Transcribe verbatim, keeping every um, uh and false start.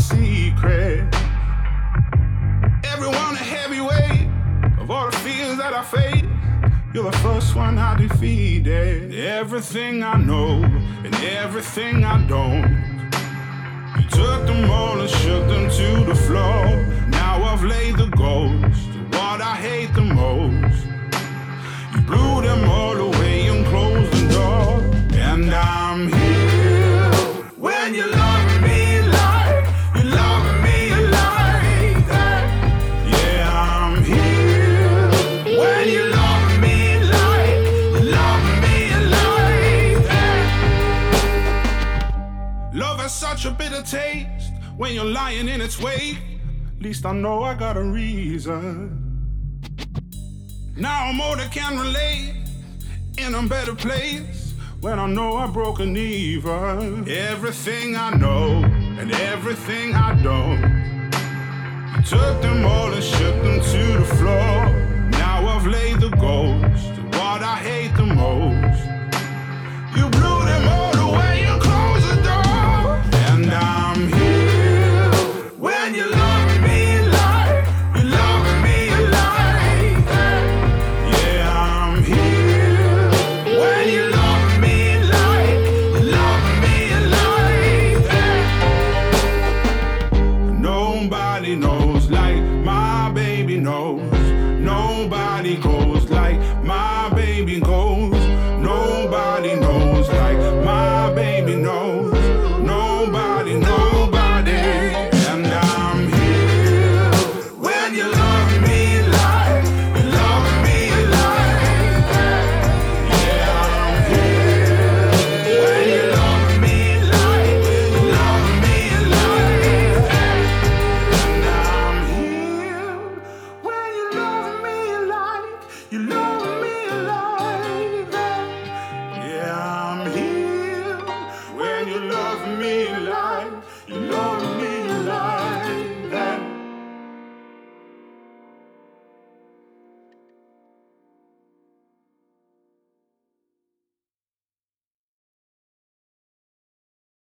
secret. Everyone a heavyweight of all the fears that I face. You're the first one I defeated. Everything I know and everything I don't. You took them all and shook them to the floor. Now I've laid the ghost of what I hate the most. You blew them all away and closed the door. And I'm here when you love me like you love me like that. Yeah, I'm here when you love me like you love me like that. Love has such a bitter taste when you're lying in its wake. At least I know I got a reason. Now I'm older, can relate, in a better place when I know I broke an even. Everything I know and everything I don't. You took them all and shook them to the floor. Now I've laid the ghost of what I hate the most. You blew them all away and closed the door. And I'm here when you love me like you love me like that. Yeah, I'm here when you love me like you love me like that. Nobody knows like my baby knows. Nobody goes